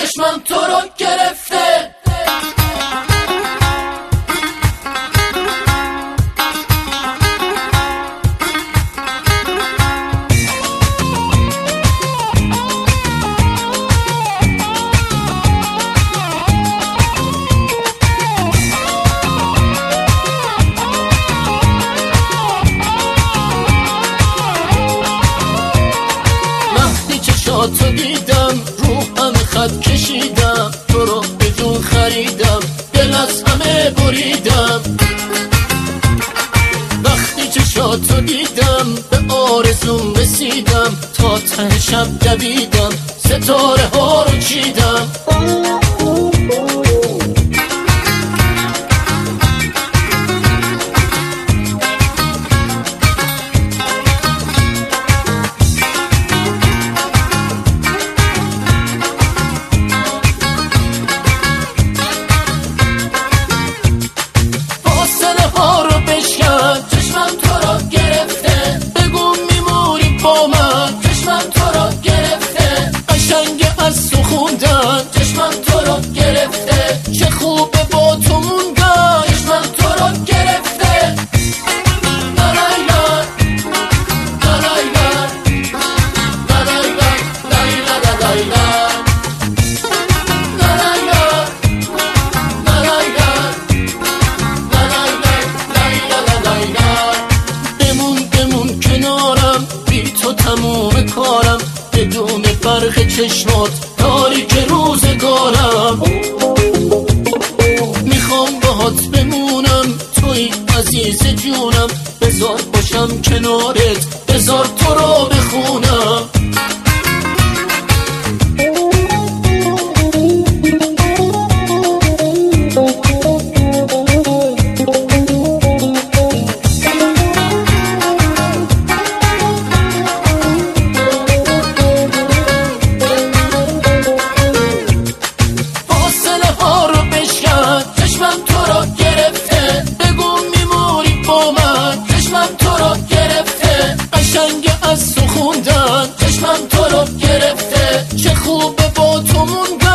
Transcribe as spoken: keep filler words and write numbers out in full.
چشمم تو رو گرفته. تو دیدم رو همه خط کشیدم، تو رو به جون خریدم، دل از همه بریدم. وقتی چشاتو دیدم به آرزوم رسیدم، تا ته شب دویدم، ستاره ها رو چیدم. چشمم تو رو گرفته، بگو میمونی با من. چشمم تو رو گرفته، قشنگ از تو خوندن. چشمم تو رو گرفته، چه خوبه با تو موندن. چشمم تو رو گرفته. لالایلا لالایلا لالایلا لالایلا لالایلا تو تموم کارم، بدون برق چشمات تاریک روزگارم. میخوام باهات بمونم، توی عزیز جونم. بذار باشم کنارت، بذار تو رو بخونم. چشمم تو رو گرفته، بگو میمونی با من. چشمم تو رو گرفته، قشنگ از تو خوندن. چشمم تو رو گرفته، چه خوبه با تو موندن.